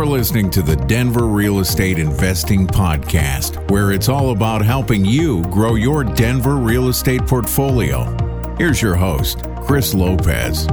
You're listening to the Denver Real Estate Investing Podcast, where it's all about helping you grow your Denver real estate portfolio. Here's your host, Chris Lopez.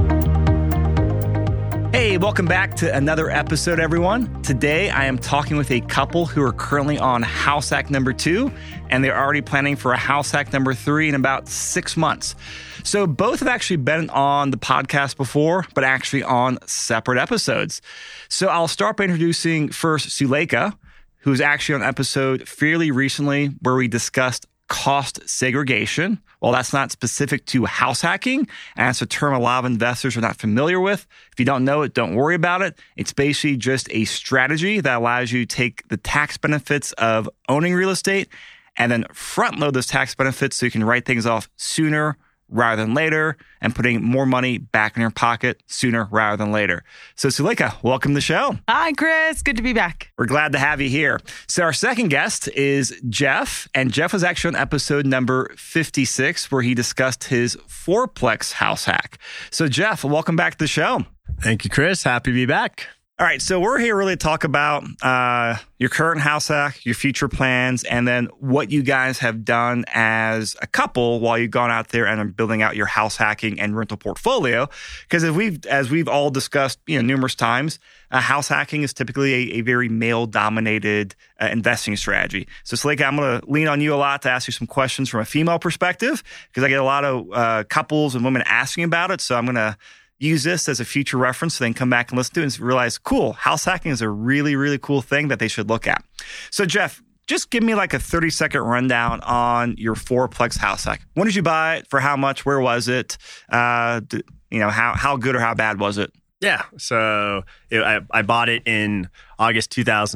Hey, welcome back to another episode, everyone. Today, I am talking with a couple who are currently on house hack number 2, and they're already planning for a house hack number 3 in about 6 months. So both have actually been on the podcast before, but actually on separate episodes. So I'll start by introducing first Suleika, who's actually on an episode fairly recently where we discussed cost segregation. Well, that's not specific to house hacking, and it's a term a lot of investors are not familiar with. If you don't know it, don't worry about it. It's basically just a strategy that allows you to take the tax benefits of owning real estate and then front load those tax benefits so you can write things off sooner rather than later and putting more money back in your pocket sooner rather than later. So Suleika, welcome to the show. Hi, Chris. Good to be back. We're glad to have you here. So our second guest is Jeff, and Jeff was actually on episode number 56 where he discussed his fourplex house hack. So Jeff, welcome back to the show. Thank you, Chris. Happy to be back. All right, so we're here really to talk about your current house hack, your future plans, and then what you guys have done as a couple while you've gone out there and are building out your house hacking and rental portfolio. Because as we've all discussed, numerous times, house hacking is typically a very male-dominated investing strategy. So, Suleika, I'm going to lean on you a lot to ask you some questions from a female perspective because I get a lot of couples and women asking about it. So I'm going to use this as a future reference, so then come back and listen to it and realize, cool, house hacking is a really, really cool thing that they should look at. So Jeff, just give me like a 30-second rundown on your fourplex house hack. When did you buy it? For how much? Where was it? How good or how bad was it? Yeah, so I bought it in August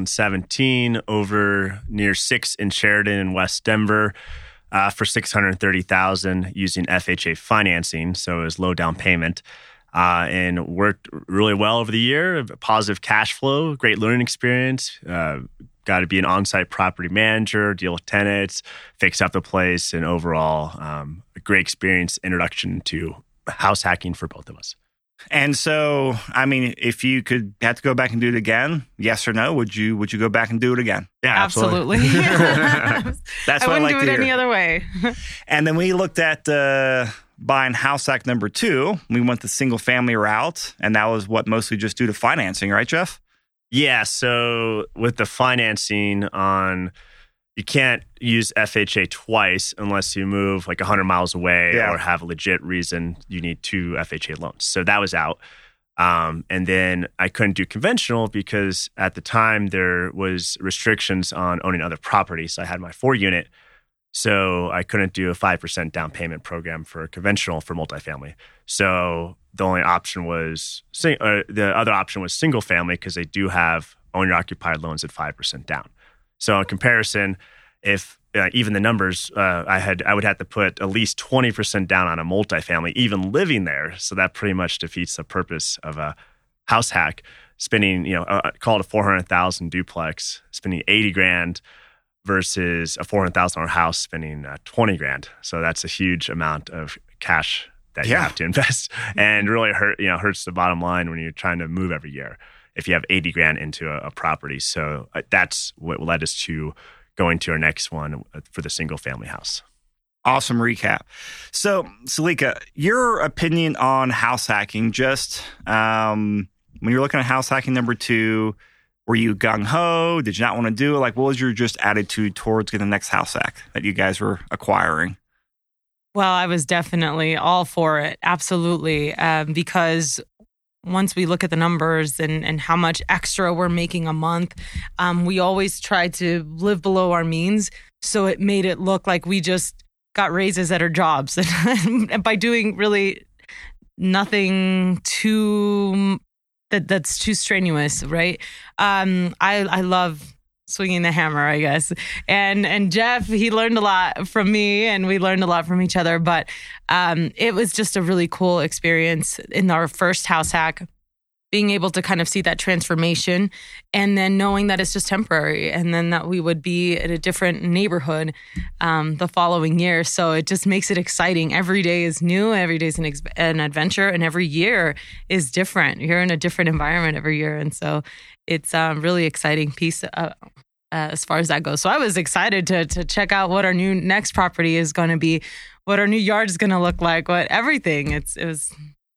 2017 over near 6 in Sheridan in West Denver for $630,000 using FHA financing, so it was low down payment. And worked really well over the year. Positive cash flow, great learning experience. Got to be an on-site property manager, deal with tenants, fix up the place, and overall, a great experience, introduction to house hacking for both of us. And so, I mean, if you had to go back and do it again, yes or no, would you go back and do it again? Yeah, absolutely. That's what I wouldn't like do to it hear. any other way. And then we looked at buying house hack number 2. We went the single family route, and that was what mostly just due to financing, right, Jeff? Yeah, so with the financing you can't use FHA twice unless you move like 100 miles away or have a legit reason you need 2 FHA loans. So that was out. And then I couldn't do conventional because at the time there was restrictions on owning other properties. So I had my 4-unit. So I couldn't do a 5% down payment program for conventional for multifamily. So the only option was, the other option was single family because they do have owner-occupied loans at 5% down. So in comparison, if even the numbers, I would have to put at least 20% down on a multifamily, even living there. So that pretty much defeats the purpose of a house hack. Spending, call it a $400,000 duplex, spending $80,000 versus a $400,000 house spending $20,000. So that's a huge amount of cash that you have to invest, and really hurts the bottom line when you're trying to move every year if you have $80,000 into a property. So that's what led us to going to our next one for the single family house. Awesome recap. So, Suleika, your opinion on house hacking, just when you're looking at house hacking number 2, were you gung-ho? Did you not want to do it? Like, what was your just attitude towards getting the next house hack that you guys were acquiring? Well, I was definitely all for it. Absolutely. Because once we look at the numbers and how much extra we're making a month, we always try to live below our means. So it made it look like we just got raises at our jobs. And by doing really nothing that's too strenuous, right? I love swinging the hammer, I guess. And Jeff, he learned a lot from me, and we learned a lot from each other. But it was just a really cool experience in our first house hack being able to kind of see that transformation and then knowing that it's just temporary and then that we would be in a different neighborhood the following year. So it just makes it exciting. Every day is new. Every day is an adventure, and every year is different. You're in a different environment every year. And so it's a really exciting piece as far as that goes. So I was excited to check out what our new next property is going to be, what our new yard is going to look like, what everything. It was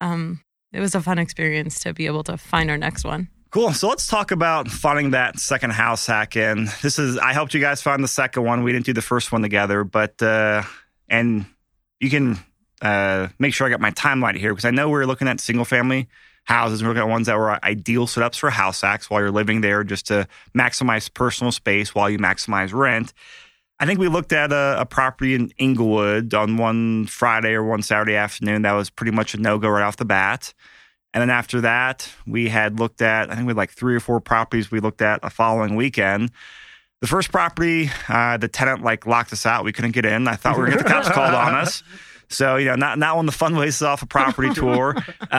a fun experience to be able to find our next one. Cool. So let's talk about finding that second house hack. And I helped you guys find the second one. We didn't do the first one together, but, and you can make sure I got my timeline here, because I know we're looking at single family houses. We're looking at ones that were ideal setups for house hacks while you're living there, just to maximize personal space while you maximize rent. I think we looked at a property in Inglewood on one Friday or one Saturday afternoon. That was pretty much a no-go right off the bat. And then after that, we had looked at, I think we had like 3 or 4 properties we looked at the following weekend. The first property, the tenant locked us out. We couldn't get in. I thought we were going to get the cops called on us. So, not one of the fun ways off a property tour.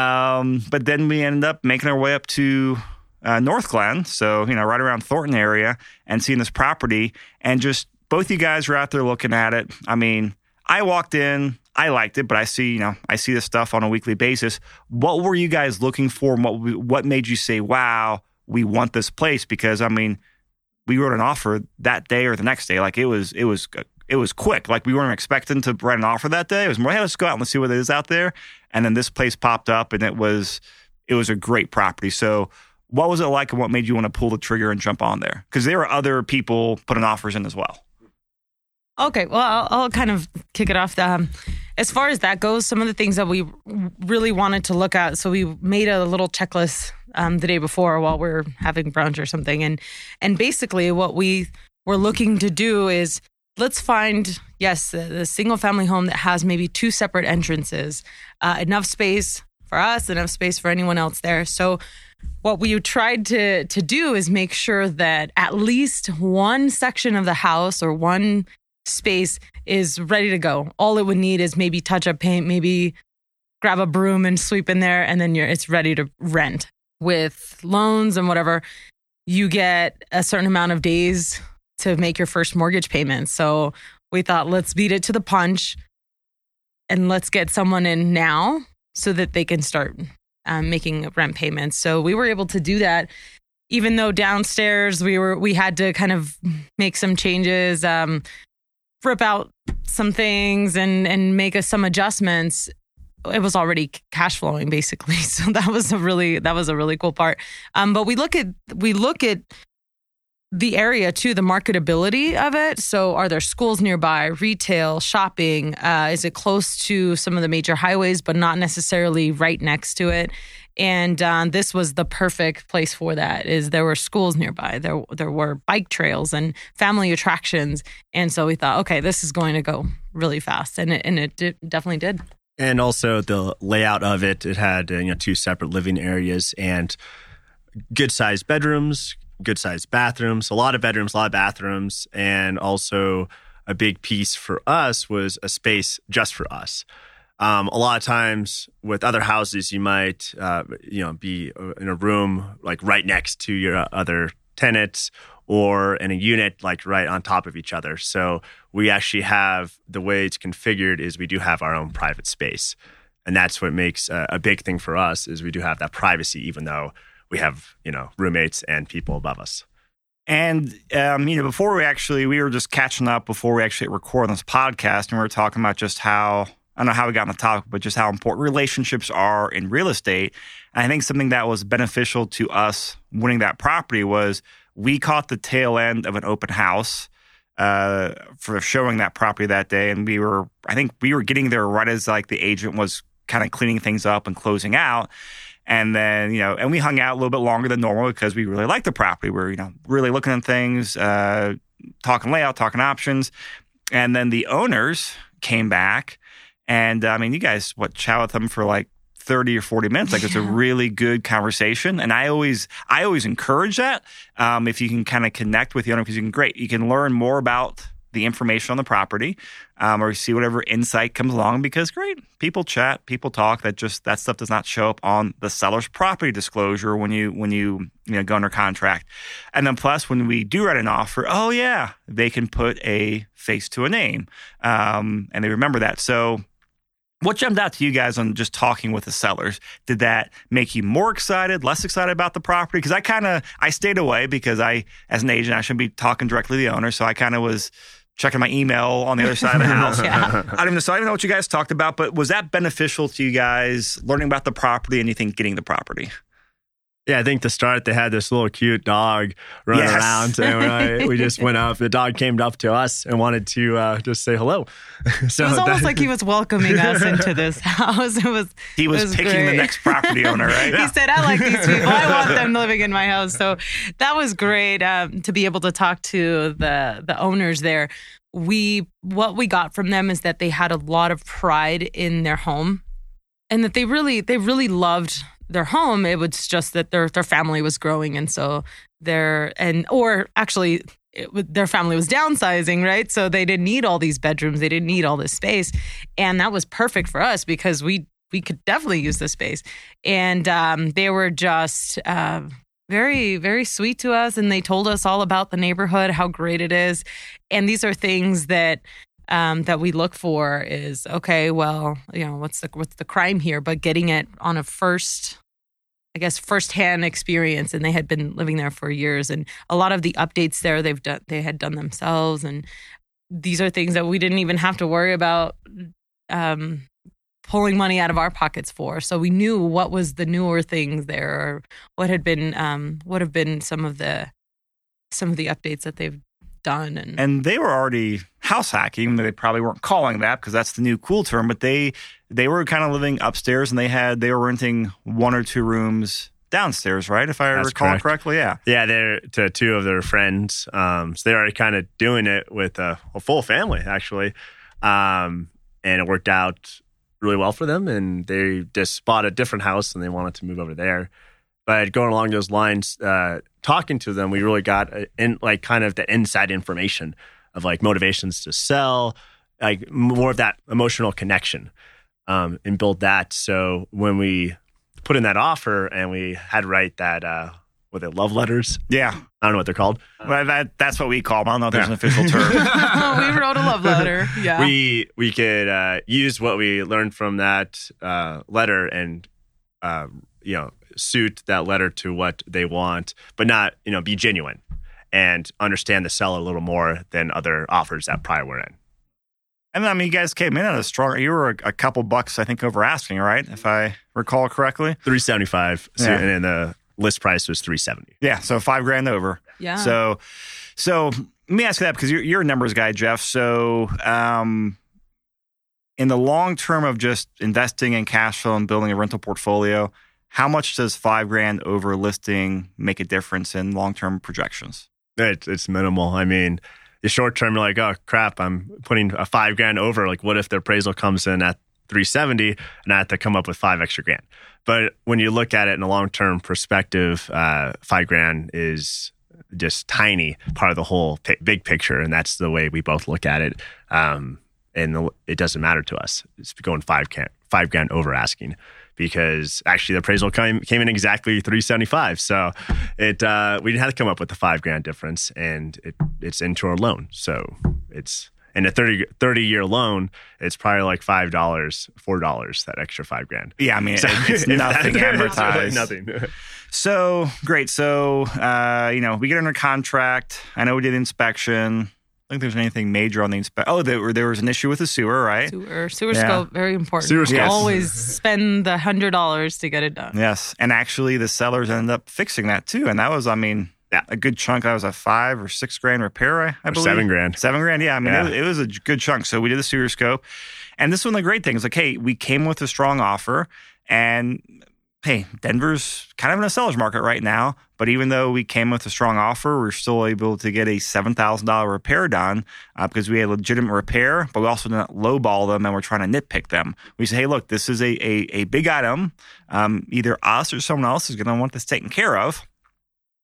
But then we ended up making our way up to North Glen. So, right around Thornton area, and seeing this property, and just both you guys were out there looking at it. I mean, I walked in, I liked it, but I see this stuff on a weekly basis. What were you guys looking for? And what made you say, wow, we want this place? Because, I mean, we wrote an offer that day or the next day. It was quick. We weren't expecting to write an offer that day. It was more, hey, let's go out and let's see what it is out there. And then this place popped up, and it was a great property. So what was it like, and what made you want to pull the trigger and jump on there? Because there were other people putting offers in as well. Okay, well, I'll kind of kick it off. As far as that goes, some of the things that we really wanted to look at, so we made a little checklist the day before while we're having brunch or something. And basically what we were looking to do is, let's find, the single family home that has maybe 2 separate entrances, enough space for us, enough space for anyone else there. So what we tried to do is make sure that at least one section of the house or one space is ready to go. All it would need is maybe touch up paint, maybe grab a broom and sweep in there, and then it's ready to rent. With loans and whatever, you get a certain amount of days to make your first mortgage payment. So we thought, let's beat it to the punch and let's get someone in now so that they can start making rent payments. So we were able to do that, even though downstairs we had to kind of make some changes, rip out some things and make some adjustments. It was already cash flowing basically. So that was a really cool part. But we look at the area too, the marketability of it. So are there schools nearby, retail, shopping? Is it close to some of the major highways, but not necessarily right next to it? And this was the perfect place for that. There were schools nearby. There were bike trails and family attractions. And so we thought, okay, this is going to go really fast. And it definitely did. And also the layout of it had 2 separate living areas and good-sized bedrooms, good-sized bathrooms, a lot of bedrooms, a lot of bathrooms. And also a big piece for us was a space just for us. A lot of times with other houses, you might, be in a room right next to your other tenants, or in a unit right on top of each other. So we actually have, the way it's configured is we do have our own private space. And that's what makes a big thing for us, is we do have that privacy, even though we have, roommates and people above us. And, before we were just catching up before we actually record this podcast, and we were talking about just how, I don't know how we got on the topic, but just how important relationships are in real estate. And I think something that was beneficial to us winning that property was we caught the tail end of an open house for showing that property that day. And we were getting there right as the agent was kind of cleaning things up and closing out. And then, and we hung out a little bit longer than normal because we really liked the property. We're, really looking at things, talking layout, talking options. And then the owners came back. And you guys, chat with them for 30 or 40 minutes. It's a really good conversation. And I always encourage that if you can kind of connect with the owner, because you can learn more about the information on the property, or see whatever insight comes along, because great, people chat, people talk. That stuff does not show up on the seller's property disclosure when you go under contract. And then plus, when we do write an offer, oh yeah, they can put a face to a name, and they remember that. So what jumped out to you guys on just talking with the sellers? Did that make you more excited, less excited about the property? Because I stayed away because as an agent, I shouldn't be talking directly to the owner. So I kind of was checking my email on the other side of the house. Yeah. I don't even know what you guys talked about, but was that beneficial to you guys learning about the property and you think getting the property? Yeah, I think to start, they had this little cute dog running around. And we just went up. The dog came up to us and wanted to just say hello. So it was almost like he was welcoming us into this house. He was picking great. the next property owner, right? He said, I like these people. I want them living in my house. So that was great to be able to talk to the owners there. What we got from them is that they had a lot of pride in their home, and that they really loved their home. It was just that their family was growing, and so their family was downsizing, right? So they didn't need all these bedrooms, they didn't need all this space, and that was perfect for us because we could definitely use the space. And they were just very, very sweet to us, and they told us all about the neighborhood, how great it is. And these are things that we look for is, okay, well, what's the crime here? But getting it on a firsthand experience, and they had been living there for years, and a lot of the updates there they had done themselves, and these are things that we didn't even have to worry about pulling money out of our pockets for. So we knew what was the newer things there, or what have been some of the updates that they've done. And they were already house hacking, even though they probably weren't calling that because that's the new cool term, but they were kind of living upstairs, and they were renting 1 or 2 rooms downstairs, right? If I recall correctly, yeah. Yeah, they're to 2 of their friends. So they're already kind of doing it with a full family, actually. And it worked out really well for them, and they just bought a different house, and they wanted to move over there. But going along those lines, talking to them, we really got kind of the inside information of like motivations to sell, like more of that emotional connection, and build that. So when we put in that offer and we had to write that, were they love letters? Yeah. I don't know what they're called. Well, that's what we call them. I don't know if there's an official term. We wrote a love letter. Yeah. We could use what we learned from that letter and, suit that letter to what they want, but not, be genuine and understand the seller a little more than other offers that probably were in. And I mean, you guys came in at a strong, you were a couple bucks, I think, over asking, right? If I recall correctly. $375. So, and then the list price was $370. Yeah. So $5,000 over. Yeah. So let me ask you that, because you're a numbers guy, Jeff. So, in the long term of just investing in cash flow and building a rental portfolio, how much does $5,000 over listing make a difference in long-term projections? It's minimal. I mean, the short term, you're like, oh crap, I'm putting a $5,000 over. Like, what if the appraisal comes in at $370 and I have to come up with $5 extra? But when you look at it in a long-term perspective, $5,000 is just tiny part of the whole big picture, and that's the way we both look at it. And it doesn't matter to us. It's going $5,000 over asking, because actually the appraisal came in exactly $375. So we didn't have to come up with the $5,000 difference, and it's into our loan. So it's in a 30-year loan, it's probably like $4, that extra $5,000. Yeah, I mean, it's nothing amortized. Really nothing. So great. So we get under contract. I know we did inspection. I don't think there's anything major on the inspection. Oh, there was an issue with the sewer, right? Sewer scope, very important. Sewer scope. Always spend the $100 to get it done. Yes, and actually the sellers ended up fixing that too, and that was, a good chunk. That was a $5,000 or $6,000 repair, I believe. $7,000. $7,000, yeah. I mean, it was a good chunk. So we did the sewer scope, and this one, the great thing is like, hey, we came with a strong offer, and hey, Denver's kind of in a seller's market right now. But even though we came with a strong offer, we're still able to get a $7,000 repair done because we had legitimate repair, but we also didn't lowball them and we're trying to nitpick them. We say, hey, look, this is a big item. Either us or someone else is going to want this taken care of.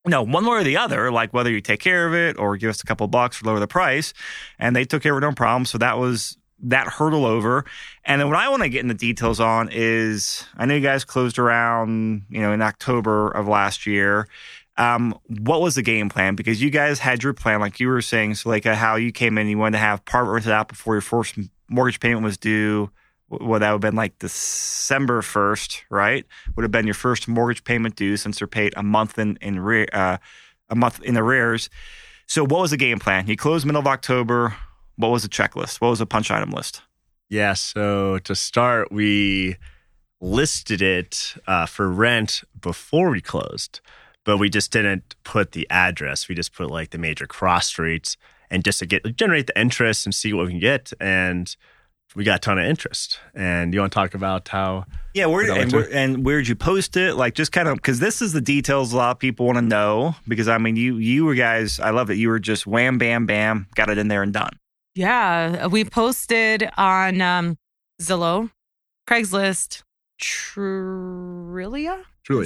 one way or the other, like whether you take care of it or give us a couple bucks or lower the price. And they took care of it, no problem. So that was that hurdle over. And then what I want to get into details on is, I know you guys closed around, in October of last year. What was the game plan? Because you guys had your plan, like you were saying, so like how you came in, you wanted to have part rented out before your first mortgage payment was due. Well, that would have been like December 1st, right? Would have been your first mortgage payment due since they're paid a month in arrears. So what was the game plan? You closed middle of October. What was the checklist? What was the punch item list? Yeah, so to start, we listed it for rent before we closed, but we just didn't put the address. We just put like the major cross streets and just to generate the interest and see what we can get. And we got a ton of interest. And you want to talk about how? Yeah, where'd you post it? Like just kind of, because this is the details a lot of people want to know. Because I mean, you were guys, I love it. You were just wham, bam, bam, got it in there and done. Yeah, we posted on Zillow, Craigslist, Trulia,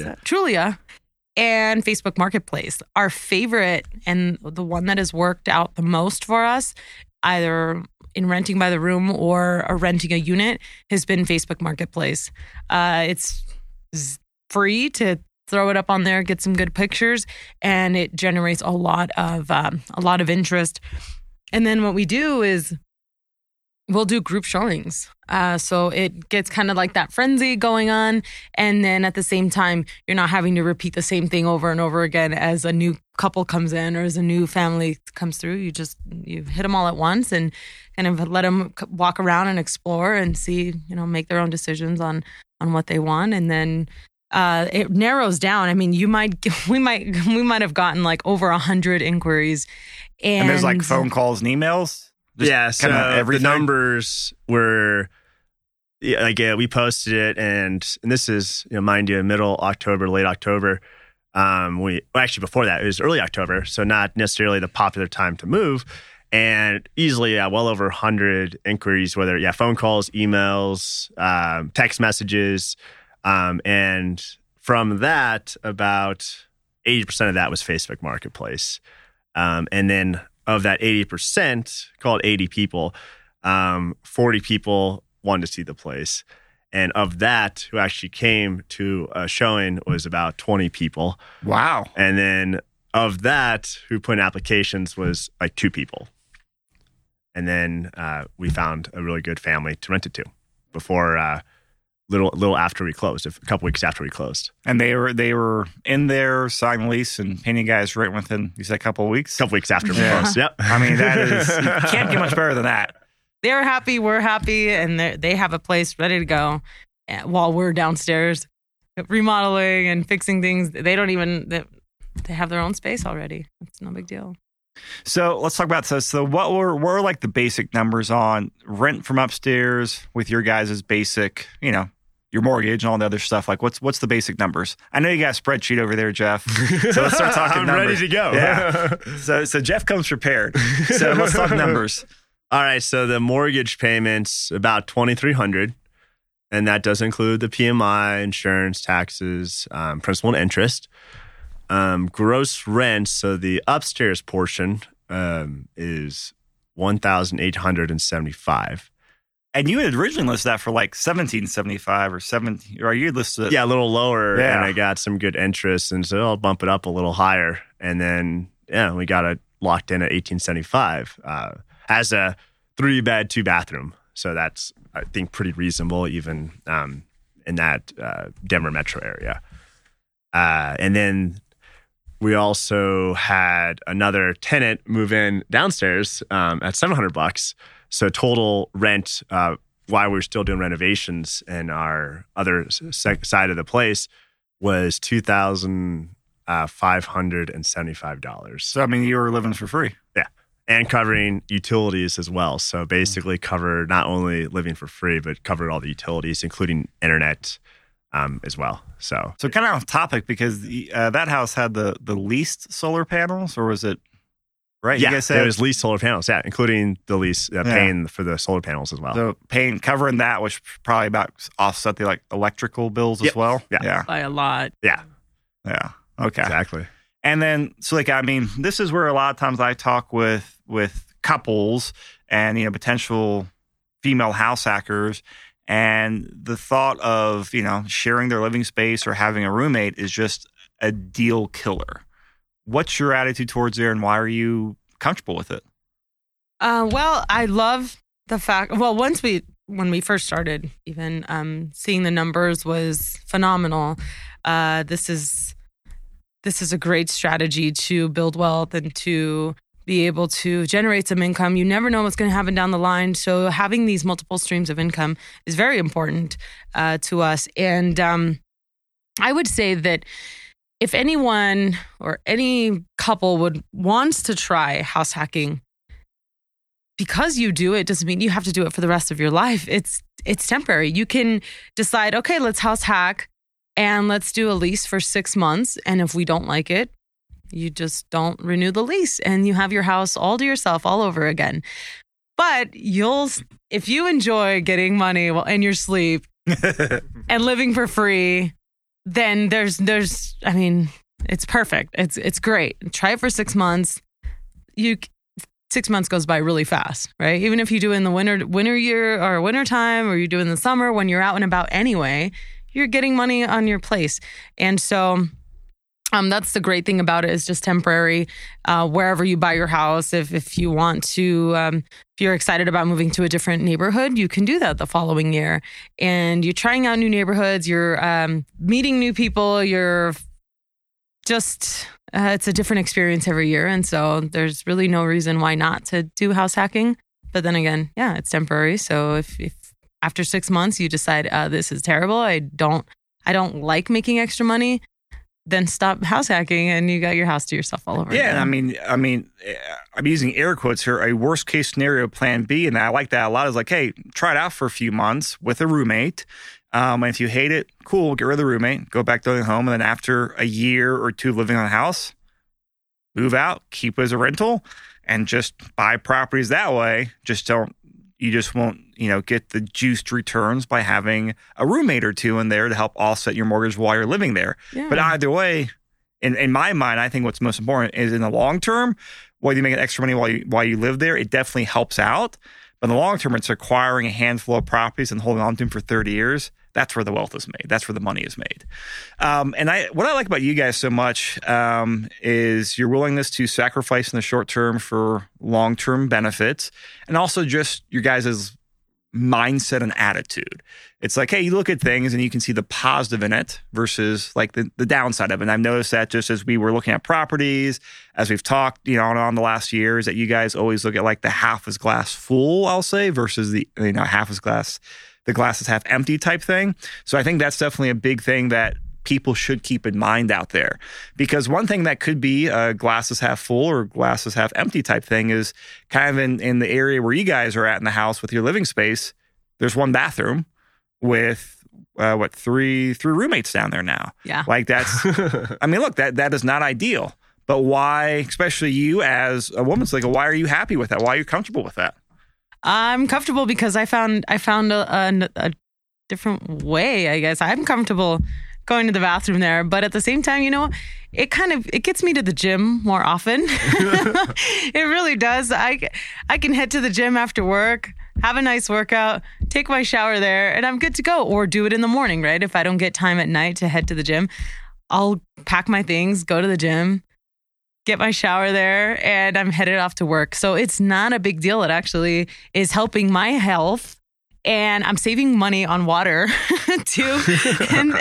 and Facebook Marketplace. Our favorite and the one that has worked out the most for us, either in renting by the room or renting a unit, has been Facebook Marketplace. It's free to throw it up on there, get some good pictures, and it generates a lot of interest. And then what we do is we'll do group showings. So it gets kind of like that frenzy going on. And then at the same time, you're not having to repeat the same thing over and over again as a new couple comes in or as a new family comes through. You hit them all at once and kind of let them walk around and explore and see, make their own decisions on what they want. And then it narrows down. I mean, we might have gotten like over 100 inquiries. And there's like phone calls and emails? Yeah, so the numbers were, we posted it, and this is, mind you, middle October, late October. Actually before that, it was early October, so not necessarily the popular time to move. And easily, well over 100 inquiries, whether, phone calls, emails, text messages. And from that, about 80% of that was Facebook Marketplace. And then of that 80%, called 80 people, 40 people wanted to see the place. And of that, who actually came to a showing was about 20 people. Wow. And then of that, who put in applications was like 2 people. And then we found a really good family to rent it to before little after we closed, a couple weeks after we closed. And they were in there, signing the lease, and paying you guys rent within, you said, a couple of weeks? A couple weeks after we closed, yep. I mean, that is, you can't get much better than that. They're happy, we're happy, and they have a place ready to go while we're downstairs remodeling and fixing things. They have their own space already. It's no big deal. So let's talk about this. So what were like the basic numbers on rent from upstairs with your guys' basic, your mortgage and all the other stuff? Like what's the basic numbers? I know you got a spreadsheet over there, Jeff. So let's start talking numbers. I'm ready to go. Yeah. So Jeff comes prepared. So let's talk numbers. All right. So the mortgage payment's about $2,300, and that does include the PMI, insurance, taxes, principal and interest. Gross rent, so the upstairs portion is $1,875. And you had originally listed that for like $1,775 or $17, or you listed a little lower, and I got some good interest, and so I'll bump it up a little higher, and then we got it locked in at $1,875 as a 3-bed, 2-bathroom. So that's, I think, pretty reasonable even in that Denver metro area. And then we also had another tenant move in downstairs at $700. So total rent, while we were still doing renovations in our other side of the place, was $2,575. So I mean, you were living for free. Yeah, and covering utilities as well. So basically, covered not only living for free, but covered all the utilities, including internet. As well. So kind of off topic, because that house had the leased solar panels, or was it right? Yeah, you guys said it was leased solar panels. Yeah, including the lease paying for the solar panels as well. So covering that, which probably about offset the electrical bills as well. Yeah, by a lot. Yeah. Okay, exactly. And then, so like, I mean, this is where a lot of times I talk with couples and, you know, potential female house hackers. And the thought of, you know, sharing their living space or having a roommate is just a deal killer. What's your attitude towards there, and why are you comfortable with it? Well, I love the fact, well, when we first started, even seeing the numbers was phenomenal. This is a great strategy to build wealth and to be able to generate some income. You never know what's going to happen down the line. So having these multiple streams of income is very important to us. And I would say that if anyone or any couple wants to try house hacking, because you do it doesn't mean you have to do it for the rest of your life. It's temporary. You can decide, okay, let's house hack and let's do a lease for 6 months. And if we don't like it, you just don't renew the lease and you have your house all to yourself all over again. But if you enjoy getting money in your sleep and living for free, then I mean, it's perfect. It's great. Try it for 6 months. 6 months goes by really fast, right? Even if you do it in the winter year or winter time, or you do it in the summer when you're out and about anyway, you're getting money on your place. And so that's the great thing about it, is just temporary. Wherever you buy your house, if you want to, if you're excited about moving to a different neighborhood, you can do that the following year. And you're trying out new neighborhoods, you're meeting new people, you're just, it's a different experience every year. And so there's really no reason why not to do house hacking. But then again, yeah, it's temporary. So if after 6 months you decide, this is terrible, I don't like making extra money, then stop house hacking and you got your house to yourself all over again. I mean, I'm using air quotes here, a worst case scenario plan B. And I like that a lot, is like, hey, try it out for a few months with a roommate. And if you hate it, cool, get rid of the roommate, go back to the home. And then after a year or two living on a house, move out, keep it as a rental, and just buy properties that way. You just won't, get the juiced returns by having a roommate or two in there to help offset your mortgage while you're living there. Yeah. But either way, in my mind, I think what's most important is in the long term, whether you make extra money while you live there, it definitely helps out. But in the long term, it's acquiring a handful of properties and holding on to them for 30 years. That's where the wealth is made. That's where the money is made. And what I like about you guys so much is your willingness to sacrifice in the short term for long-term benefits, and also just your guys' mindset and attitude. It's like, hey, you look at things and you can see the positive in it versus like the downside of it. And I've noticed that just as we were looking at properties, as we've talked, on the last years, that you guys always look at like the half is glass full, I'll say, versus the half is glass, the glass is half empty type thing. So I think that's definitely a big thing that people should keep in mind out there. Because one thing that could be a glass is half full or glass is half empty type thing is kind of in the area where you guys are at in the house with your living space, there's one bathroom with three roommates down there now. Yeah. Like that's, I mean, look, that is not ideal. But why, especially you as a woman, like, why are you happy with that? Why are you comfortable with that? I'm comfortable because I found a different way, I guess. I'm comfortable going to the bathroom there, but at the same time, it gets me to the gym more often. It really does. I can head to the gym after work, have a nice workout, take my shower there, and I'm good to go. Or do it in the morning, right? If I don't get time at night to head to the gym, I'll pack my things, go to the gym, get my shower there, and I'm headed off to work. So it's not a big deal. It actually is helping my health. And I'm saving money on water too, and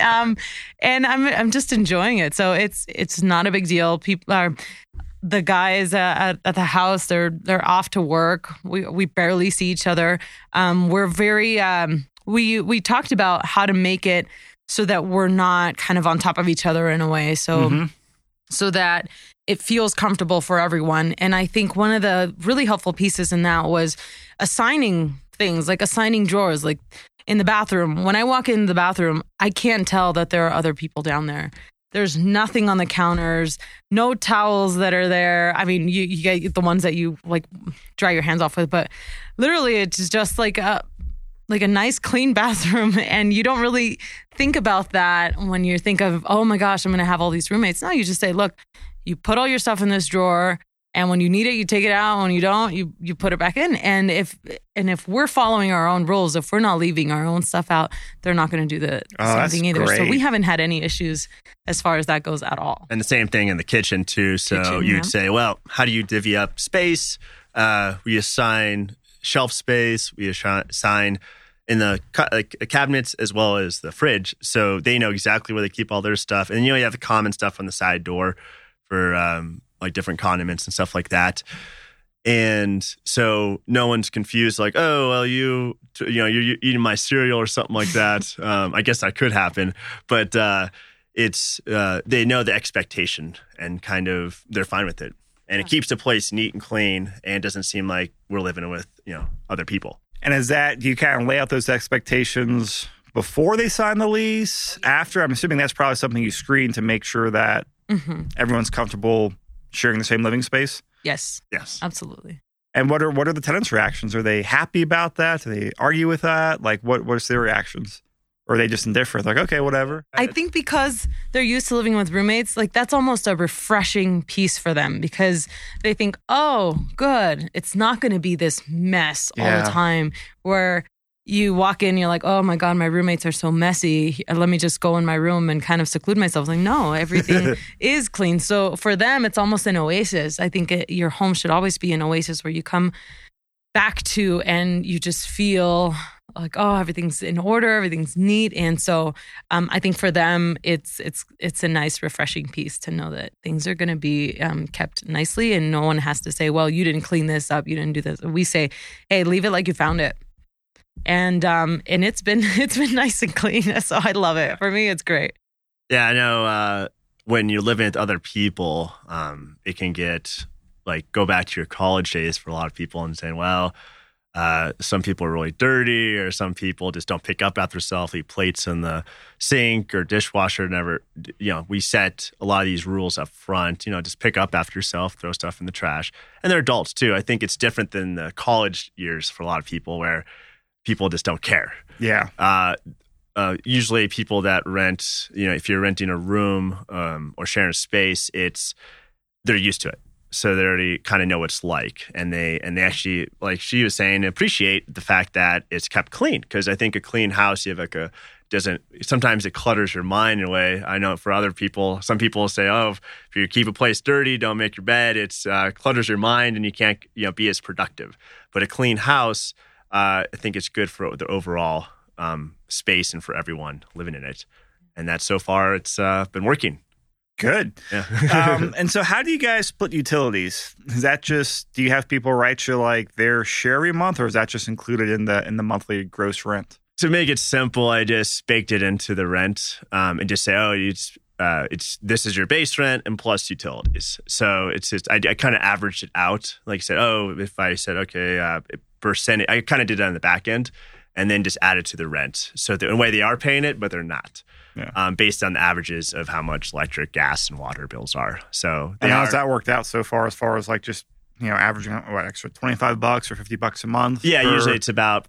I'm just enjoying it. So it's not a big deal. People are the guys at the house. They're off to work. We barely see each other. We're very we talked about how to make it so that we're not kind of on top of each other in a way. So so that it feels comfortable for everyone. And I think one of the really helpful pieces in that was assigning things, like assigning drawers, like in the bathroom. When I walk in the bathroom, I can't tell that there are other people down there. There's nothing on the counters, no towels that are there. I mean, you get the ones that you like dry your hands off with, but literally it's just like like a nice clean bathroom, and you don't really think about that when you think of, oh my gosh, I'm going to have all these roommates. No, you just say, look, you put all your stuff in this drawer, and when you need it, you take it out. When you don't, you put it back in. And if we're following our own rules, if we're not leaving our own stuff out, they're not going to do the same thing either. Great. So we haven't had any issues as far as that goes at all. And the same thing in the kitchen too. So you'd say, well, how do you divvy up space? We assign shelf space. We assign in the cabinets as well as the fridge. So they know exactly where they keep all their stuff. And you have the common stuff on the side door for like different condiments and stuff like that. And so no one's confused, like, oh, well, you're eating my cereal or something like that. I guess that could happen, but it's they know the expectation and kind of they're fine with it, and it keeps the place neat and clean, and doesn't seem like we're living with other people. And do you kind of lay out those expectations before they sign the lease? After? I'm assuming that's probably something you screen to make sure that everyone's comfortable sharing the same living space? Yes. Absolutely. And what are the tenants' reactions? Are they happy about that? Do they argue with that? Like, what's their reactions? Or are they just indifferent? Like, okay, whatever. I think because they're used to living with roommates, like that's almost a refreshing piece for them, because they think, oh, good, it's not going to be this mess all the time where you walk in, you're like, oh my God, my roommates are so messy. Let me just go in my room and kind of seclude myself. Like, no, everything is clean. So for them, it's almost an oasis. I think your home should always be an oasis where you come back to and you just feel like, oh, everything's in order, everything's neat. And so I think for them, it's a nice, refreshing piece to know that things are going to be kept nicely, and no one has to say, well, you didn't clean this up, you didn't do this. We say, hey, leave it like you found it. And it's been nice and clean, so I love it. For me, it's great. Yeah, I know. When you're living with other people, it can get go back to your college days for a lot of people and saying, well, some people are really dirty, or some people just don't pick up after themselves, leave plates in the sink or dishwasher. Never, we set a lot of these rules up front. Just pick up after yourself, throw stuff in the trash, and they're adults too. I think it's different than the college years for a lot of people, where people just don't care. Yeah. Usually people that rent, if you're renting a room or sharing a space, they're used to it. So they already kind of know what it's like. And they actually, like she was saying, appreciate the fact that it's kept clean. Because I think a clean house, you have sometimes it clutters your mind in a way. I know for other people, some people say, oh, if you keep a place dirty, don't make your bed. It's clutters your mind and you can't be as productive. But a clean house, I think it's good for the overall space and for everyone living in it. And that so far it's been working. Good. Yeah. And so how do you guys split utilities? Is that do you have people write you like their share every month, or is that just included in the monthly gross rent? To make it simple, I just baked it into the rent and just say, oh, this is your base rent and plus utilities. So it's just, I kind of averaged it out. Like I said, if I said, okay, percentage, I kind of did that on the back end and then just added to the rent. So in a way they are paying it, but they're not. Yeah. Based on the averages of how much electric, gas, and water bills are. So how's that worked out so far, as like just averaging extra $25 or $50 a month? Yeah, usually it's about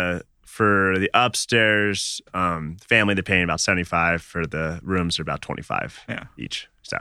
for the upstairs family, they're paying about $75. For the rooms, are about $25 each. So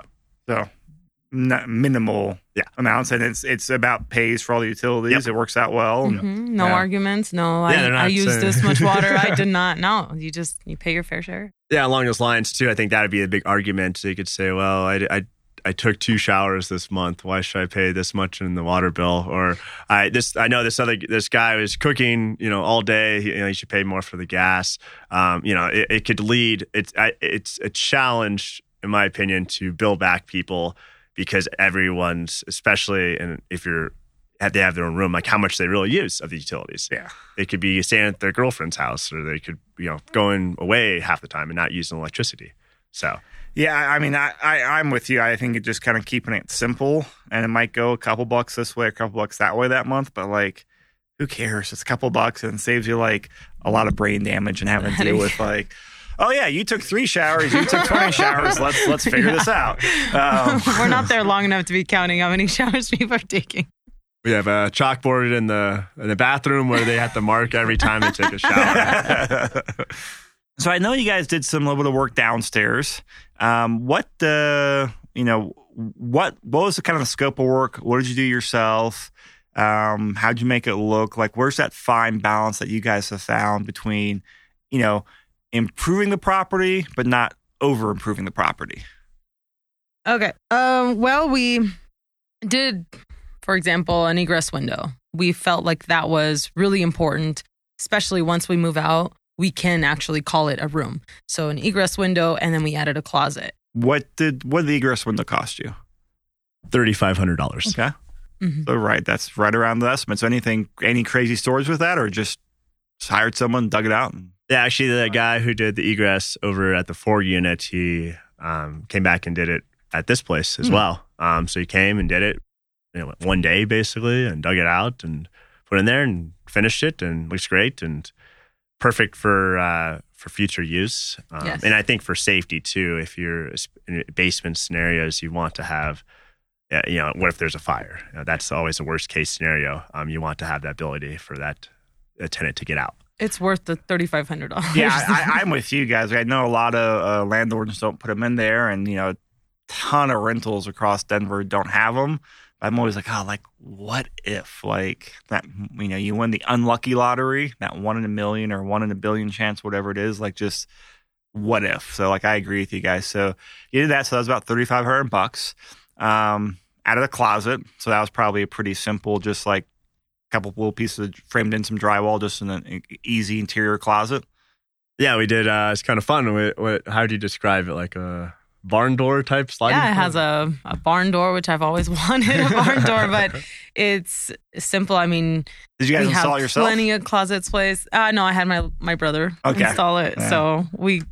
minimal amounts, and it's about pays for all the utilities. It works out well. Mm-hmm. No arguments. No, I used this much water. I did not. No, you pay your fair share. Yeah, along those lines too. I think that would be a big argument. So you could say, well, I took 2 showers this month. Why should I pay this much in the water bill? Or I know this guy was cooking, all day. He should pay more for the gas. It could lead. It's a challenge, in my opinion, to bill back people, because everyone's, especially, and if they have their own room, like how much they really use of the utilities. Yeah, they could be staying at their girlfriend's house, or they could going away half the time and not using electricity. So. Yeah, I mean, I'm with you. I think it just kind of keeping it simple, and it might go a couple bucks this way, a couple bucks that way that month, but who cares? It's a couple bucks, and it saves you a lot of brain damage and having to deal with oh yeah, you took 3 showers, you took 20 showers. Let's figure this out. We're not there long enough to be counting how many showers people are taking. We have a chalkboard in the bathroom where they have to mark every time they take a shower. So I know you guys did some little bit of work downstairs. What was the kind of the scope of work? What did you do yourself? How'd you make it look? Like, where's that fine balance that you guys have found between, improving the property, but not over improving the property? Okay. Well, we did, for example, an egress window. We felt like that was really important, especially once we move out. We can actually call it a room. So an egress window, and then we added a closet. What did the egress window cost you? $3,500. Okay. Mm-hmm. So right, that's right around the estimate. So any crazy stories with that, or just hired someone, dug it out? Yeah, actually, the guy who did the egress over at the 4 unit, he came back and did it at this place as well. So he came and did it, one day basically, and dug it out and put it in there and finished it, and looks great and perfect for future use. Yes. And I think for safety too. If you're in basement scenarios, you want to have, what if there's a fire? That's always a worst case scenario. You want to have that ability for that tenant to get out. It's worth the $3,500. Yeah, I'm with you guys. I know a lot of landlords don't put them in there, and a ton of rentals across Denver don't have them. I'm always like, what if, that, you win the unlucky lottery, that 1 in a million or 1 in a billion chance, whatever it is, just what if? So, I agree with you guys. So you did that. So that was about $3,500. Out of the closet. So that was probably a pretty simple, just a couple little pieces framed in some drywall, just in an easy interior closet. Yeah, we did. It's kind of fun. How do you describe it? Like a barn door type sliding? Yeah, it has a barn door, which I've always wanted a barn door, but it's simple. I mean, did you guys install it yourself? Plenty of closets placed. No, I had my brother install it. Yeah. So we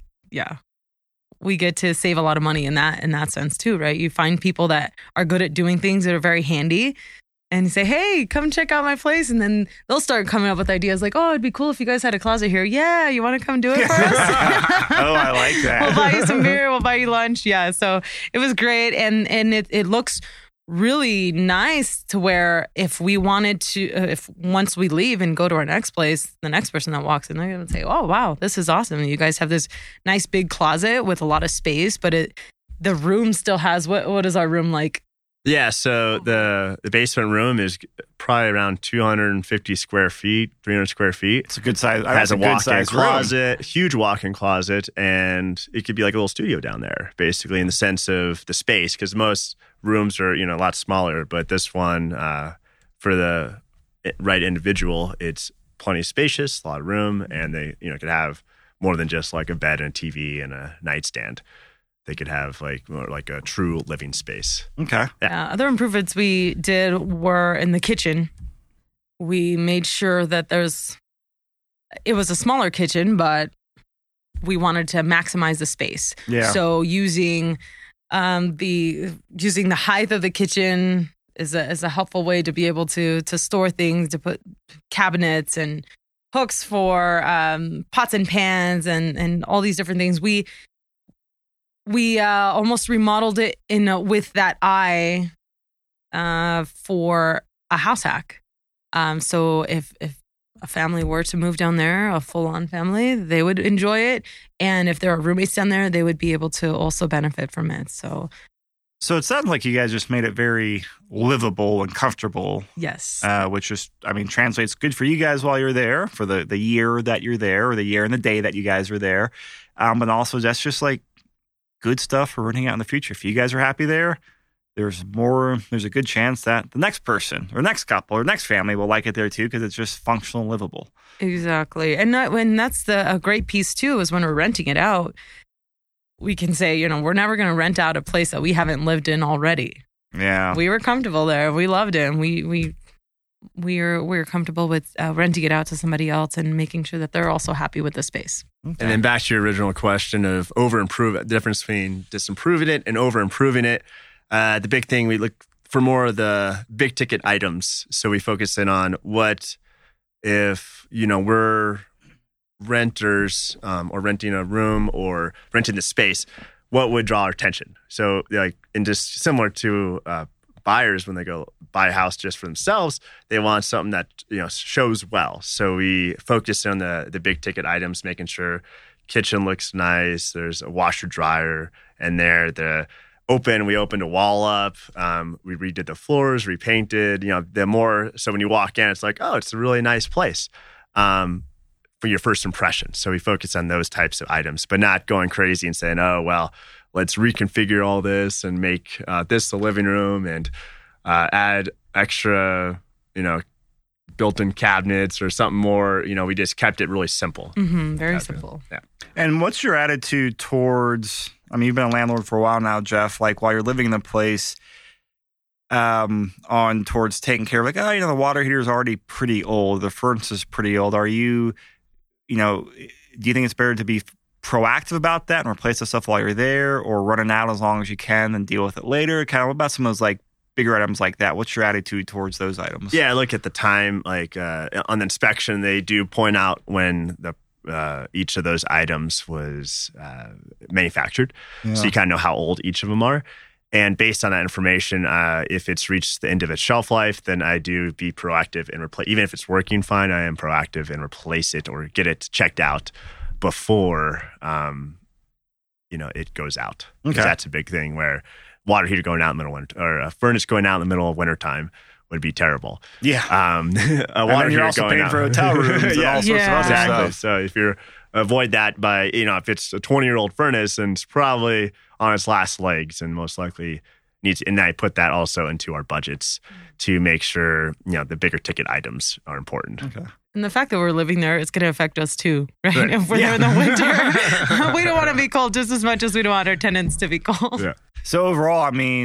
get to save a lot of money in that sense too, right? You find people that are good at doing things that are very handy, and you say, hey, come check out my place. And then they'll start coming up with ideas like, oh, it'd be cool if you guys had a closet here. Yeah, you want to come do it for us? Oh, I like that. We'll buy you some beer. We'll buy you lunch. Yeah, so it was great. And it looks really nice to where if we wanted to, if once we leave and go to our next place, the next person that walks in, they're going to say, oh, wow, this is awesome. You guys have this nice big closet with a lot of space, but the room still has, what is our room like? Yeah, so the basement room is probably around 250 square feet, 300 square feet. It's a good size. It has a walk-in closet, huge walk-in closet, and it could be like a little studio down there, basically, in the sense of the space, because most rooms are, a lot smaller, but this one, for the right individual, it's plenty spacious, a lot of room, and they, could have more than just like a bed and a TV and a nightstand. They could have more like a true living space. Okay. Yeah. Other improvements we did were in the kitchen. We made sure that it was a smaller kitchen, but we wanted to maximize the space. Yeah. So using the height of the kitchen is a helpful way to be able to store things, to put cabinets and hooks for pots and pans and all these different things. We almost remodeled it with that eye for a house hack. So if a family were to move down there, a full-on family, they would enjoy it. And if there are roommates down there, they would be able to also benefit from it. So it sounds like you guys just made it very livable and comfortable. Yes. Which just, translates good for you guys while you're there, for the year that you're there, or the year and the day that you guys are there. But also that's just good stuff for renting out in the future. If you guys are happy there, there's a good chance that the next person or next couple or next family will like it there too, because it's just functional and livable. Exactly. And that's a great piece too, is when we're renting it out, we can say, we're never going to rent out a place that we haven't lived in already. Yeah. We were comfortable there. We loved it. And we're comfortable with renting it out to somebody else and making sure that they're also happy with the space. Okay. And then back to your original question of the difference between disimproving it and over-improving it. The big thing, we look for more of the big ticket items. So we focus in on what if, we're renters or renting a room or renting the space, what would draw our attention? So and just similar to buyers, when they go buy a house just for themselves, they want something that shows well. So we focus on the big ticket items, making sure kitchen looks nice. There's a washer dryer in there. We opened a wall up. We redid the floors, repainted. So when you walk in, it's like, oh, it's a really nice place for your first impression. So we focus on those types of items, but not going crazy and saying, oh, well, let's reconfigure all this and make this the living room and add extra, built-in cabinets or something more. We just kept it really simple. Very simple. Yeah. And what's your attitude towards, you've been a landlord for a while now, Jeff, like while you're living in the place, towards taking care of the water heater is already pretty old. The furnace is pretty old. Are you, do you think it's better to be proactive about that and replace the stuff while you're there, or running out as long as you can and deal with it later? Kind of what about some of those bigger items like that? What's your attitude towards those items? Yeah, look at the time, on the inspection, they do point out when each of those items was manufactured. Yeah. So you kind of know how old each of them are. And based on that information, if it's reached the end of its shelf life, then I do be proactive and replace. Even if it's working fine, I am proactive and replace it or get it checked out before it goes out. Okay. That's a big thing where water heater going out in the middle of winter, or a furnace going out in the middle of wintertime would be terrible. Yeah. A water heater also going paying out for hotel rooms and all sorts of other exactly. stuff. So if you avoid that by, if it's a 20-year-old furnace and it's probably on its last legs and most likely needs, and I put that also into our budgets to make sure, the bigger ticket items are important. Okay. And the fact that we're living there, it's going to affect us too, right? If we're there in the winter, we don't want to be cold just as much as we don't want our tenants to be cold. Yeah. So overall,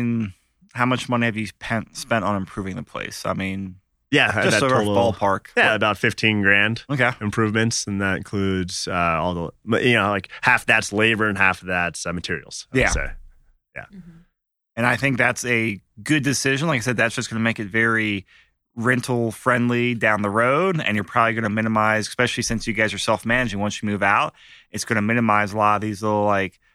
how much money have you spent on improving the place? Just a rough ballpark. Yeah, about $15,000. Okay. Improvements, and that includes all the, half that's labor and half of that's materials. I would say. Yeah. Mm-hmm. And I think that's a good decision. Like I said, that's just going to make it very rental friendly down the road, and you're probably going to minimize, especially since you guys are self-managing once you move out, it's going to minimize a lot of these little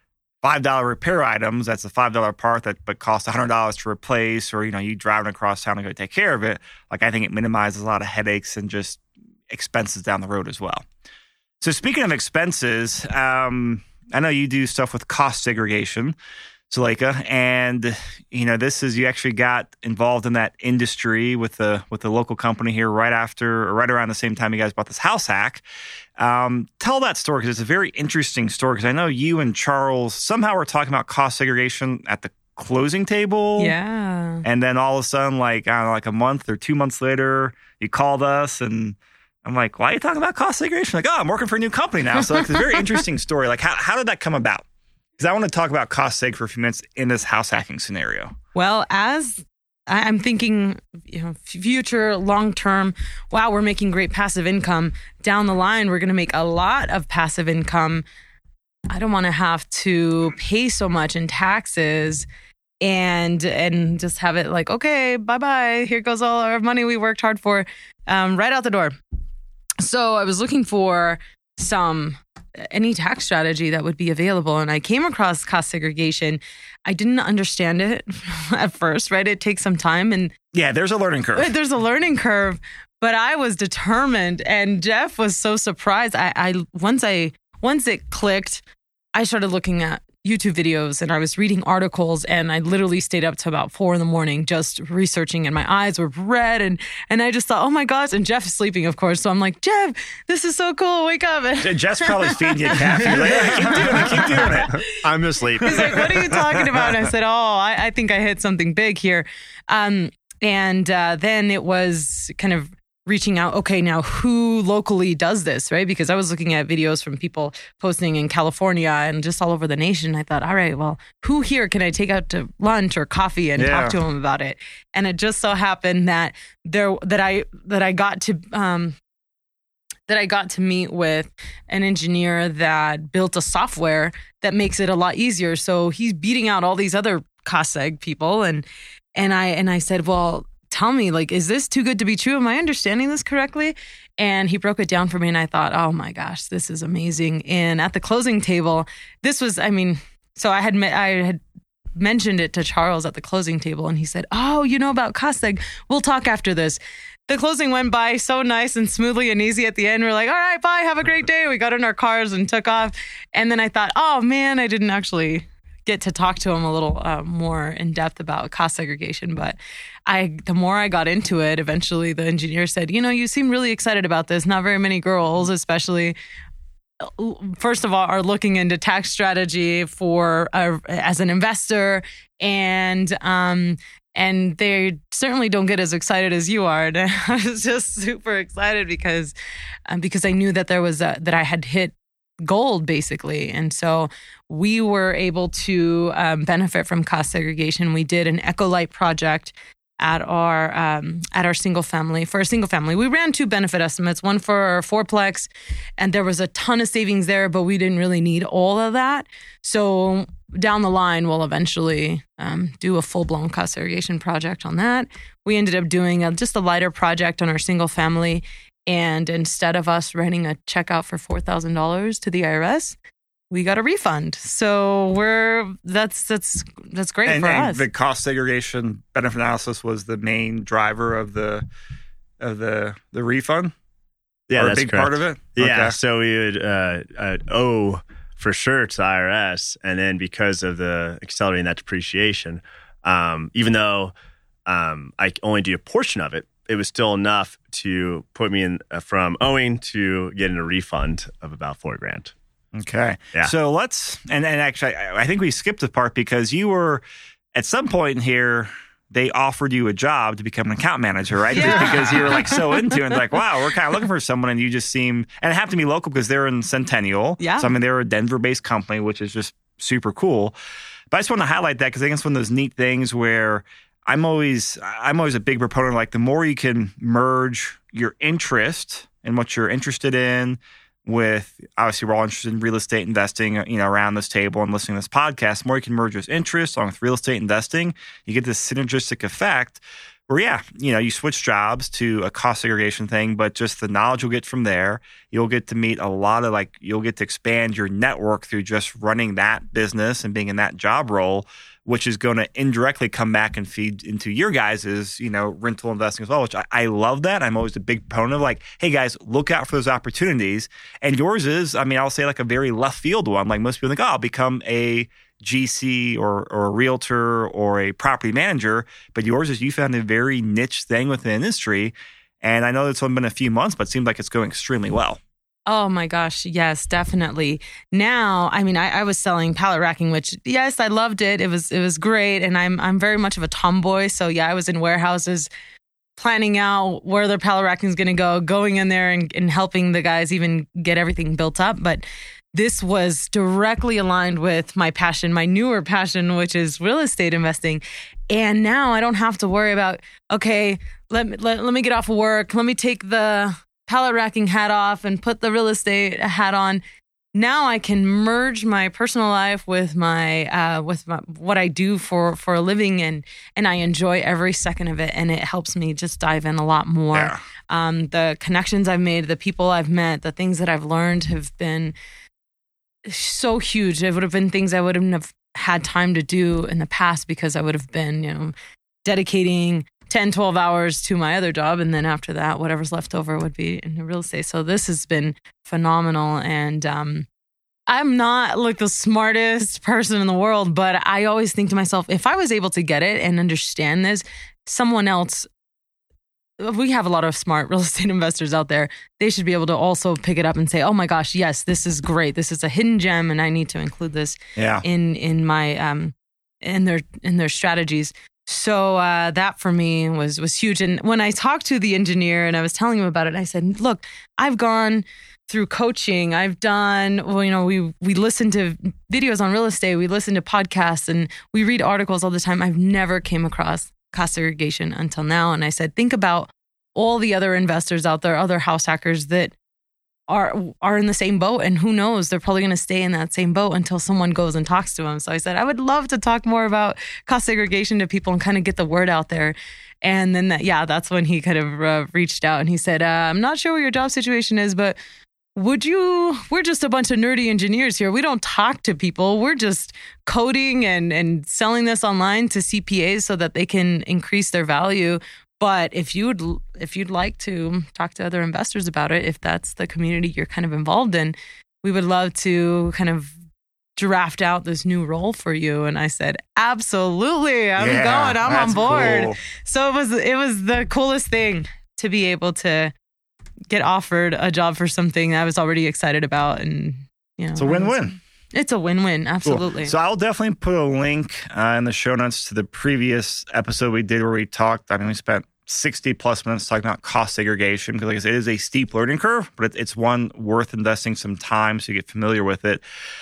$5 repair items. That's a $5 part but costs $100 to replace, or you driving across town to go take care of it. I think it minimizes a lot of headaches and just expenses down the road as well. So speaking of expenses, I know you do stuff with cost segregation, Zuleika, and you actually got involved in that industry with the local company here right around the same time you guys bought this house hack. Tell that story, because it's a very interesting story, because I know you and Charles somehow were talking about cost segregation at the closing table. Yeah. And then all of a sudden, a month or 2 months later, you called us, and I'm like, why are you talking about cost segregation? I'm working for a new company now. So it's a very interesting story. How did that come about? Because I want to talk about cost seg for a few minutes in this house hacking scenario. Well, as I'm thinking, future, long term, wow, we're making great passive income. Down the line, we're going to make a lot of passive income. I don't want to have to pay so much in taxes and just have it okay, bye-bye. Here goes all our money we worked hard for, right out the door. So I was looking for any tax strategy that would be available. And I came across cost segregation. I didn't understand it at first, right? It takes some time. And yeah, there's a learning curve. There's a learning curve, but I was determined. And Jeff was so surprised. Once it clicked, I started looking at YouTube videos and I was reading articles, and I literally stayed up to about 4 a.m. just researching, and my eyes were red, and I just thought, oh my gosh, and Jeff is sleeping, of course. So I'm like, Jeff, this is so cool. Wake up. Jeff's probably feeding you caffeine. Keep doing it. I'm asleep. He's like, what are you talking about? And I said, I think I hit something big here. And then it was kind of reaching out, okay, now who locally does this, right? Because I was looking at videos from people posting in California and just all over the nation. I thought, all right, well, who here can I take out to lunch or coffee and talk to them about it? And it just so happened that I got to meet with an engineer that built a software that makes it a lot easier. So he's beating out all these other cost seg people, and I said, well, tell me, is this too good to be true? Am I understanding this correctly? And he broke it down for me, and I thought, oh my gosh, this is amazing. And at the closing table, this was, so I had mentioned it to Charles at the closing table, and he said, "Oh, you know about cost seg? We'll talk after this." The closing went by so nice and smoothly and easy at the end. We're like, "All right, bye, have a great day." We got in our cars and took off. And then I thought, oh man, I didn't actually get to talk to him a little more in depth about cost segregation. But the more I got into it, eventually the engineer said, "You seem really excited about this. Not very many girls, especially, first of all, are looking into tax strategy for as an investor, and they certainly don't get as excited as you are." And I was just super excited because I knew that there was that I had hit gold, basically. And so we were able to benefit from cost segregation. We did an Ecolite project at our single family. For a single family, we ran 2 benefit estimates, one for our 4-plex, and there was a ton of savings there, but we didn't really need all of that. So down the line, we'll eventually do a full-blown cost segregation project on that. We ended up doing just a lighter project on our single family, and instead of us writing a check out for $4,000 to the IRS, we got a refund. So that's great for us. The cost segregation benefit analysis was the main driver of the refund. Yeah, or that's a big correct. part of it. Yeah, Okay. so we would owe for sure to the IRS, and then because of the accelerating that depreciation, even though I only do a portion of it, it was still enough to put me in from owing to getting a refund of about $4,000. Okay. Yeah. So and actually, I think we skipped the part because you were, at some point in here, they offered you a job to become an account manager, right? Yeah. Just because you were like so into it and like, wow, we're kind of looking for someone, and you just seem, and it happened to be local because they're in Centennial. Yeah. So I mean, they're a Denver-based company, which is just super cool. But I just want to highlight that because I think it's one of those neat things where I'm always a big proponent of, like, the more you can merge your interest and what you're interested in with, obviously we're all interested in real estate investing, around this table and listening to this podcast, the more you can merge those interests along with real estate investing, you get this synergistic effect where, you switch jobs to a cost segregation thing, but just the knowledge you'll get from there, you'll get to meet a lot of, you'll get to expand your network through just running that business and being in that job role, which is going to indirectly come back and feed into your guys' rental investing as well, which I love that. I'm always a big proponent of, hey guys, look out for those opportunities. And yours is, I'll say a very left field one. Like, most people think, I'll become a GC or a realtor or a property manager. But yours is, you found a very niche thing within the industry. And I know it's only been a few months, but it seems like it's going extremely well. Oh my gosh, yes, definitely. Now, I was selling pallet racking, which, yes, I loved it. It was great, and I'm very much of a tomboy. So yeah, I was in warehouses planning out where their pallet racking is going to go, going in there and helping the guys even get everything built up. But this was directly aligned with my passion, my newer passion, which is real estate investing. And now I don't have to worry about, okay, let me get off of work. Let me take the pallet racking hat off and put the real estate hat on. Now I can merge my personal life with my what I do for a living, and I enjoy every second of it, and it helps me just dive in a lot more. Yeah. The connections I've made, the people I've met, the things that I've learned have been so huge. It would have been things I wouldn't have had time to do in the past because I would have been, dedicating 10, 12 hours to my other job. And then after that, whatever's left over would be in real estate. So this has been phenomenal. And I'm not the smartest person in the world, but I always think to myself, if I was able to get it and understand this, someone else, we have a lot of smart real estate investors out there. They should be able to also pick it up and say, oh my gosh, yes, this is great. This is a hidden gem, and I need to include this in my in their strategies. So that for me was huge. And when I talked to the engineer and I was telling him about it, I said, look, I've gone through coaching. I've done, we listen to videos on real estate. We listen to podcasts and we read articles all the time. I've never came across cost segregation until now. And I said, think about all the other investors out there, other house hackers that are in the same boat, and who knows, they're probably going to stay in that same boat until someone goes and talks to them. So I said, I would love to talk more about cost segregation to people and kind of get the word out there. And then that's when he kind of reached out and he said, I'm not sure what your job situation is, but we're just a bunch of nerdy engineers here. We don't talk to people. We're just coding and selling this online to CPAs so that they can increase their value. But if you'd like to talk to other investors about it, if that's the community you're kind of involved in, we would love to kind of draft out this new role for you. And I said, absolutely, I'm on board. Cool. So it was the coolest thing to be able to get offered a job for something I was already excited about. And, it's a win-win. It's a win-win. Absolutely. Cool. So I'll definitely put a link in the show notes to the previous episode we did where we talked. We spent 60 plus minutes talking about cost segregation because, like I said, it is a steep learning curve, but it's one worth investing some time so you get familiar with it.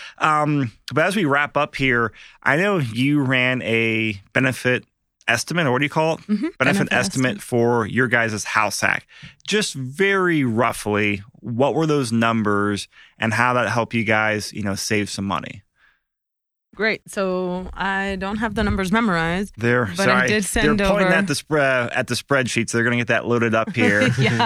But as we wrap up here, I know you ran a benefit estimate, or what do you call it? Mm-hmm. Benefit estimate for your guys' house hack. Just very roughly, what were those numbers and how that helped you guys, save some money? Great. So I don't have the numbers memorized. I did send they're over. pointing at the spreadsheet, so they're going to get that loaded up here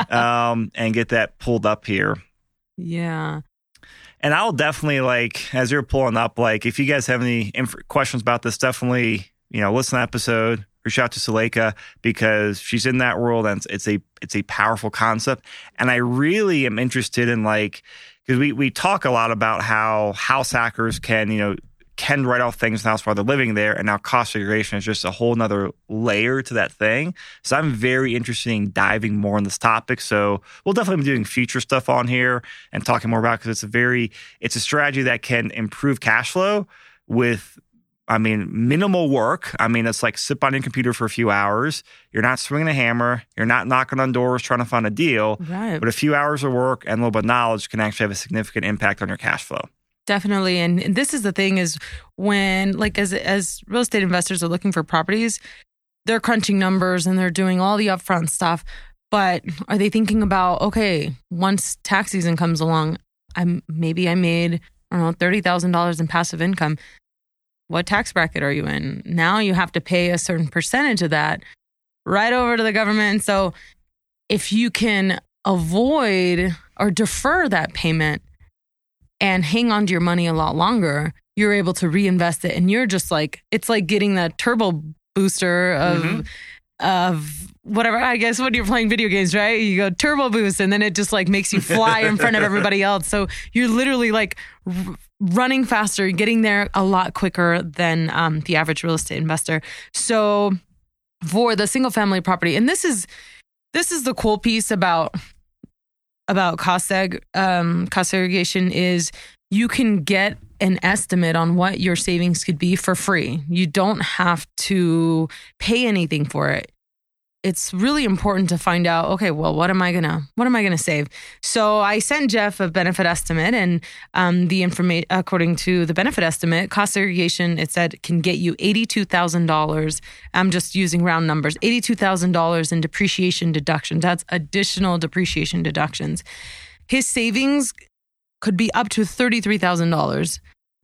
and get that pulled up here. Yeah. And I'll definitely, as you're pulling up, if you guys have any questions about this, definitely, listen to the episode, reach out to Suleika because she's in that world and it's a powerful concept. And I really am interested in because we talk a lot about how house hackers can write off things in the house while they're living there. And now cost segregation is just a whole nother layer to that thing. So I'm very interested in diving more on this topic. So we'll definitely be doing future stuff on here and talking more about it because it's a strategy that can improve cash flow with minimal work. It's like sit on your computer for a few hours. You're not swinging a hammer. You're not knocking on doors trying to find a deal. Right. But a few hours of work and a little bit of knowledge can actually have a significant impact on your cash flow. Definitely. And this is the thing is when, as real estate investors are looking for properties, they're crunching numbers and they're doing all the upfront stuff. But are they thinking about, okay, once tax season comes along, I made, $30,000 in passive income. What tax bracket are you in? Now you have to pay a certain percentage of that right over to the government. So if you can avoid or defer that payment and hang on to your money a lot longer, you're able to reinvest it. And you're just it's like getting that turbo booster of whatever, I guess when you're playing video games, right? You go turbo boost and then it just makes you fly in front of everybody else. So you're literally running faster, getting there a lot quicker than the average real estate investor. So for the single family property, and this is the cool piece about cost segregation is you can get an estimate on what your savings could be for free. You don't have to pay anything for it. It's really important to find out, okay, well, what am I gonna save? So I sent Jeff a benefit estimate, and the information, according to the benefit estimate, cost segregation, it said can get you $82,000. I'm just using round numbers, $82,000 in depreciation deductions. That's additional depreciation deductions. His savings could be up to $33,000.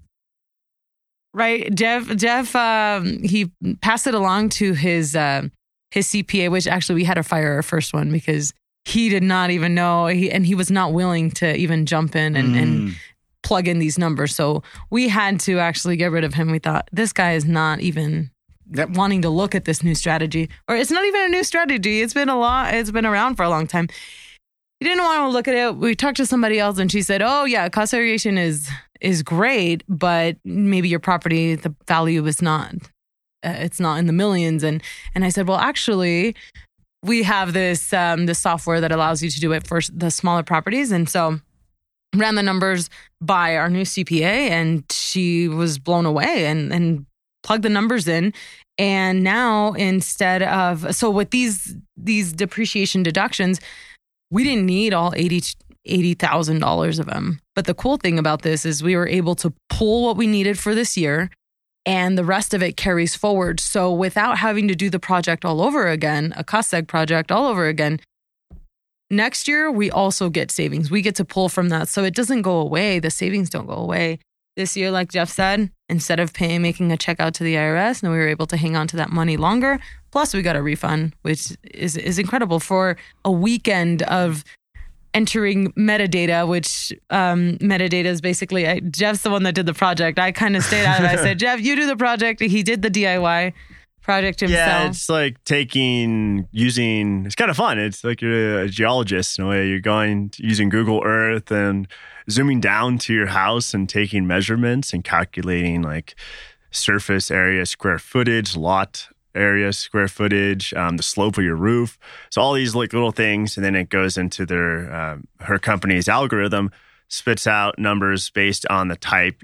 Right, Jeff, he passed it along to his CPA, which actually we had to fire our first one because he did not even know, and he was not willing to even jump in and plug in these numbers. So we had to actually get rid of him. We thought this guy is not even wanting to look at this new strategy, or it's not even a new strategy. It's been around for a long time. He didn't want to look at it. We talked to somebody else and she said, oh yeah, cost segregation is great, but maybe your property, the value is not, it's not in the millions. And I said, well, actually we have this software that allows you to do it for the smaller properties. And so ran the numbers by our new CPA and she was blown away and plugged the numbers in. And now so with these depreciation deductions, we didn't need all $80,000 of them. But the cool thing about this is we were able to pull what we needed for this year and the rest of it carries forward. So without having to do the project all over again, a cost seg project all over again, next year we also get savings. We get to pull from that. So it doesn't go away. The savings don't go away. This year, like Jeff said, instead of making a check out to the IRS, and we were able to hang on to that money longer. Plus we got a refund, which is incredible for a weekend of entering metadata, which metadata is basically, Jeff's the one that did the project. I kind of stayed out of it. I said, Jeff, you do the project. He did the DIY project himself. Yeah, it's like it's kind of fun. It's like you're a geologist in a way. You're using Google Earth and zooming down to your house and taking measurements and calculating like surface area, square footage, lot area, square footage, the slope of your roof. So all these like little things, and then it goes into her company's algorithm, spits out numbers based on the type,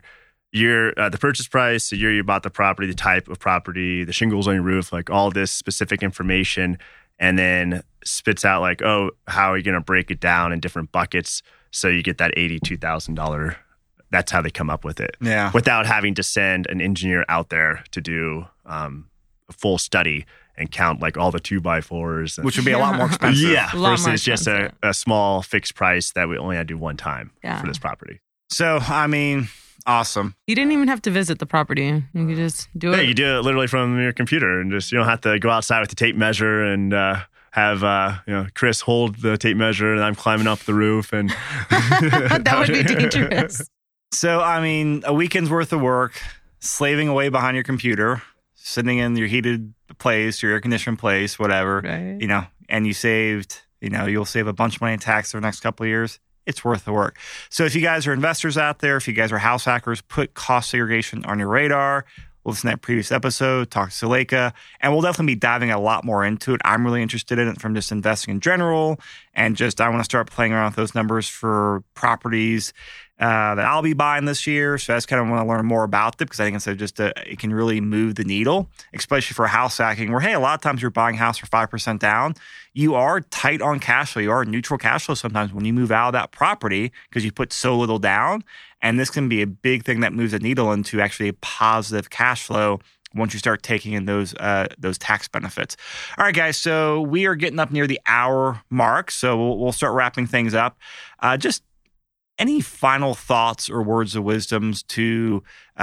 the purchase price, the year you bought the property, the type of property, the shingles on your roof, like all this specific information, and then spits out like, oh, how are you going to break it down in different buckets so you get that $82,000. That's how they come up with it. Yeah. Without having to send an engineer out there to do a full study and count like all the 2x4s. Which would be a lot more expensive. Yeah. Versus just a small fixed price that we only had to do one time for this property. So, I mean, awesome. You didn't even have to visit the property. You could just do it. Yeah, you do it literally from your computer, and you don't have to go outside with the tape measure and have Chris hold the tape measure, and I'm climbing up the roof, and that would be dangerous. So, I mean, a weekend's worth of work, slaving away behind your computer, sitting in your heated place, your air-conditioned place, whatever, right. And you saved, you'll save a bunch of money in tax over the next couple of years. It's worth the work. So if you guys are investors out there, if you guys are house hackers, put cost segregation on your radar. Listen to that previous episode, talk to Suleika, and we'll definitely be diving a lot more into it. I'm really interested in it from just investing in general, and I want to start playing around with those numbers for properties that I'll be buying this year. So I just kind of want to learn more about it because I think it can really move the needle, especially for house hacking where, hey, a lot of times you're buying a house for 5% down. You are tight on cash flow. You are neutral cash flow sometimes when you move out of that property because you put so little down. And this can be a big thing that moves the needle into actually a positive cash flow once you start taking in those tax benefits. All right, guys. So we are getting up near the hour mark. So we'll start wrapping things up. Just any final thoughts or words of wisdoms to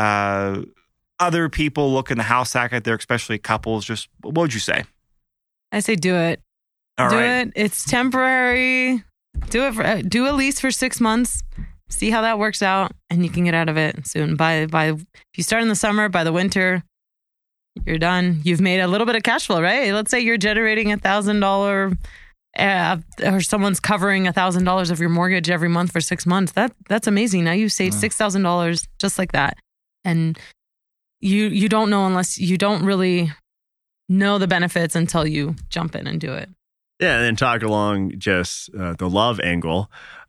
other people looking to house hack out there, especially couples? Just what would you say? I say do it. All right. Do it. It's temporary. Do a lease for 6 months. See how that works out, and you can get out of it soon. If you start in the summer, by the winter, you're done. You've made a little bit of cash flow, right? Let's say you're generating $1,000, or someone's covering $1,000 of your mortgage every month for 6 months. That's amazing. Now you saved $6,000 just like that, and you don't know unless you don't really know the benefits until you jump in and do it. Yeah, and then talk along just the love angle.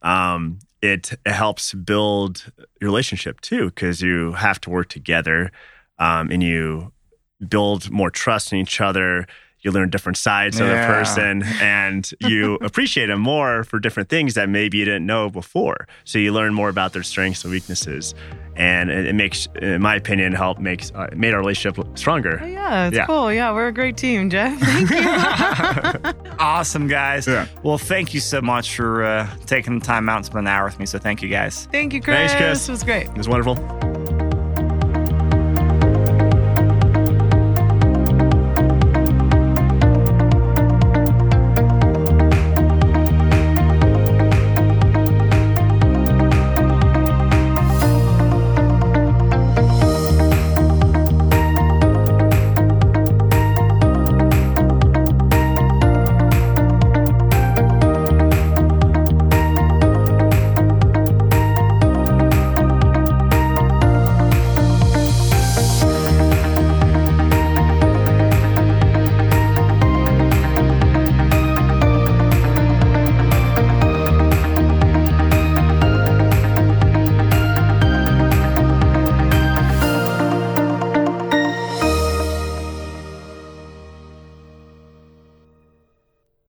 It helps build your relationship too, because you have to work together, and you build more trust in each other. You learn different sides of the person, and you appreciate them more for different things that maybe you didn't know before. So you learn more about their strengths and weaknesses, and it makes, in my opinion, made our relationship stronger. Oh, yeah, it's cool. Yeah, we're a great team, Jeff. Thank you. Awesome, guys. Yeah. Well, thank you so much for taking the time out and spending an hour with me. So thank you, guys. Thank you, Chris. Thanks, Chris. It was great. It was wonderful.